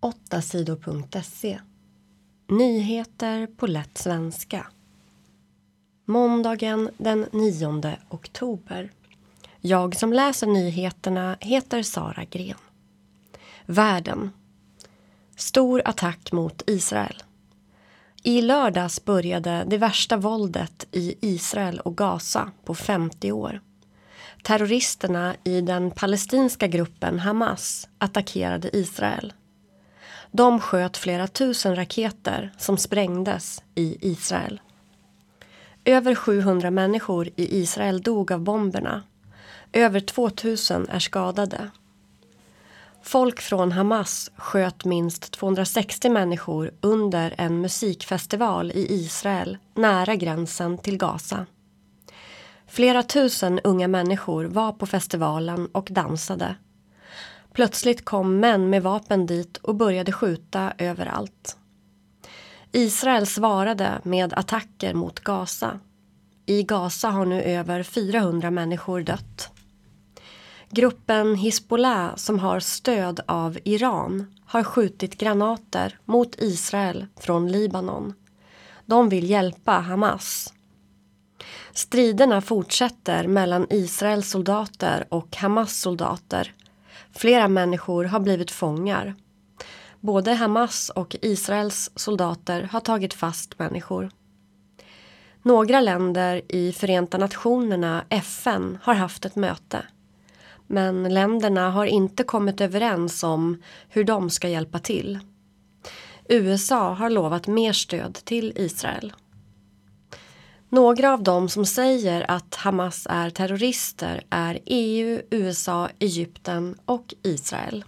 8sidor.se. Nyheter på lätt svenska. Måndagen den 9 oktober. Jag som läser nyheterna heter Sara Gren. Världen. Stor attack mot Israel. I lördags började det värsta våldet i Israel och Gaza på 50 år. Terroristerna i den palestinska gruppen Hamas attackerade Israel. De sköt flera tusen raketer som sprängdes i Israel. Över 700 människor i Israel dog av bomberna. Över 2000 är skadade. Folk från Hamas sköt minst 260 människor under en musikfestival i Israel nära gränsen till Gaza. Flera tusen unga människor var på festivalen och dansade. Plötsligt kom män med vapen dit och började skjuta överallt. Israel svarade med attacker mot Gaza. I Gaza har nu över 400 människor dött. Gruppen Hizbollah, som har stöd av Iran, har skjutit granater mot Israel från Libanon. De vill hjälpa Hamas. Striderna fortsätter mellan Israels soldater och Hamas soldater. Flera människor har blivit fångar. Både Hamas och Israels soldater har tagit fast människor. Några länder i Förenta nationerna, FN, har haft ett möte. Men länderna har inte kommit överens om hur de ska hjälpa till. USA har lovat mer stöd till Israel. Några av dem som säger att Hamas är terrorister är EU, USA, Egypten och Israel.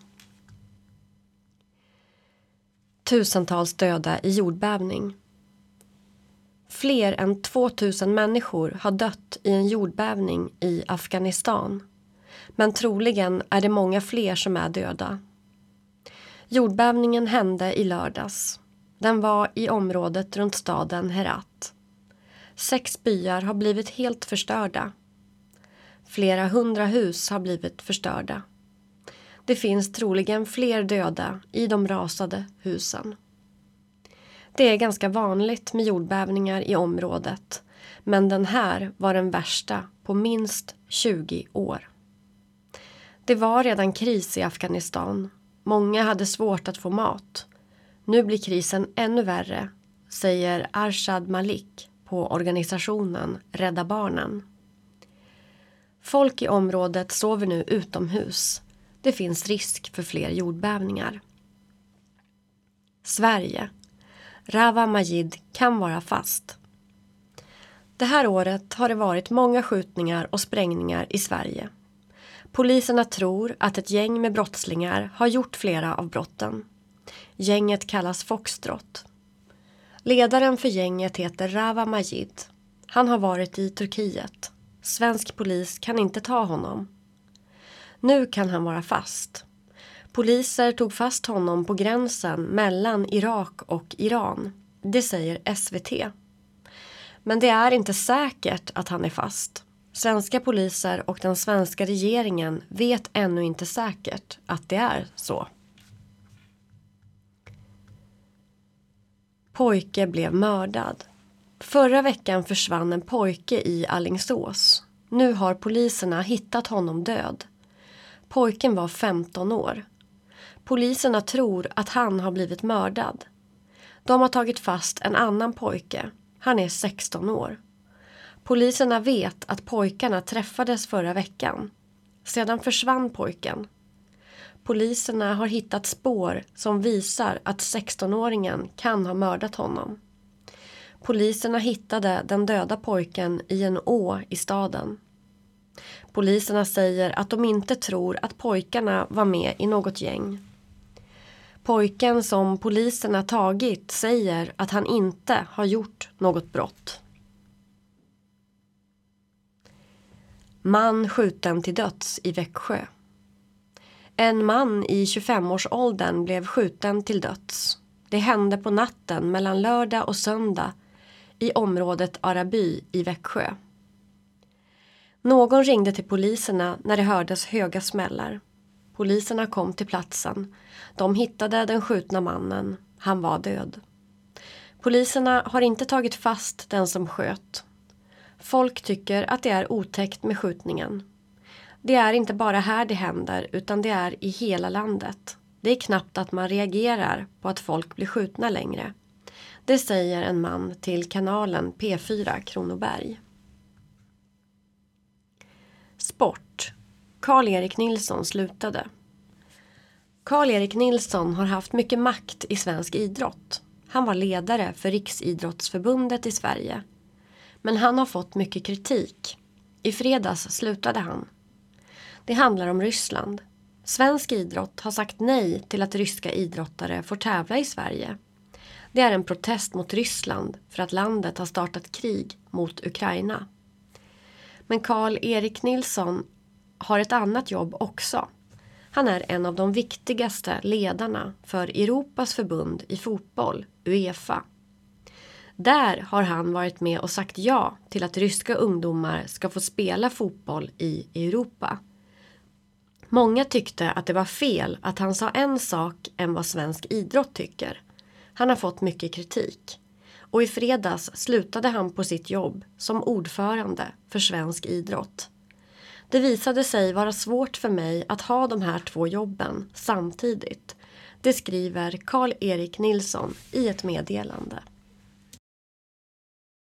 Tusentals döda i jordbävning. Fler än 2000 människor har dött i en jordbävning i Afghanistan. Men troligen är det många fler som är döda. Jordbävningen hände i lördags. Den var i området runt staden Herat. 6 byar har blivit helt förstörda. Flera 100 hus har blivit förstörda. Det finns troligen fler döda i de rasade husen. Det är ganska vanligt med jordbävningar i området, men den här var den värsta på minst 20 år. Det var redan kris i Afghanistan. Många hade svårt att få mat. Nu blir krisen ännu värre, säger Arshad Malik på organisationen Rädda Barnen. Folk i området sover nu utomhus. Det finns risk för fler jordbävningar. Sverige. Rawa Majid kan vara fast. Det här året har det varit många skjutningar och sprängningar i Sverige. Poliserna tror att ett gäng med brottslingar har gjort flera av brotten. Gänget kallas Foxtrot. Ledaren för gänget heter Rawa Majid. Han har varit i Turkiet. Svensk polis kan inte ta honom. Nu kan han vara fast. Poliser tog fast honom på gränsen mellan Irak och Iran. Det säger SVT. Men det är inte säkert att han är fast. Svenska poliser och den svenska regeringen vet ännu inte säkert att det är så. Pojke blev mördad. Förra veckan försvann en pojke i Alingsås. Nu har poliserna hittat honom död. Pojken var 15 år. Poliserna tror att han har blivit mördad. De har tagit fast en annan pojke. Han är 16 år. Poliserna vet att pojkarna träffades förra veckan. Sedan försvann pojken. Poliserna har hittat spår som visar att 16-åringen kan ha mördat honom. Poliserna hittade den döda pojken i en å i staden. Poliserna säger att de inte tror att pojkarna var med i något gäng. Pojken som poliserna tagit säger att han inte har gjort något brott. Man skjuten till döds i Växjö. En man i 25-årsåldern blev skjuten till döds. Det hände på natten mellan lördag och söndag i området Araby i Växjö. Någon ringde till poliserna när det hördes höga smällar. Poliserna kom till platsen. De hittade den skjutna mannen. Han var död. Poliserna har inte tagit fast den som sköt. Folk tycker att det är otäckt med skjutningen. Det är inte bara här det händer utan det är i hela landet. Det är knappt att man reagerar på att folk blir skjutna längre. Det säger en man till kanalen P4 Kronoberg. Sport. Karl-Erik Nilsson slutade. Karl-Erik Nilsson har haft mycket makt i svensk idrott. Han var ledare för Riksidrottsförbundet i Sverige. Men han har fått mycket kritik. I fredags slutade han. Det handlar om Ryssland. Svensk idrott har sagt nej till att ryska idrottare får tävla i Sverige. Det är en protest mot Ryssland för att landet har startat krig mot Ukraina. Men Karl-Erik Nilsson har ett annat jobb också. Han är en av de viktigaste ledarna för Europas förbund i fotboll, UEFA. Där har han varit med och sagt ja till att ryska ungdomar ska få spela fotboll i Europa. Många tyckte att det var fel att han sa en sak än vad svensk idrott tycker. Han har fått mycket kritik. Och i fredags slutade han på sitt jobb som ordförande för svensk idrott. Det visade sig vara svårt för mig att ha de här 2 jobben samtidigt. Det skriver Karl-Erik Nilsson i ett meddelande.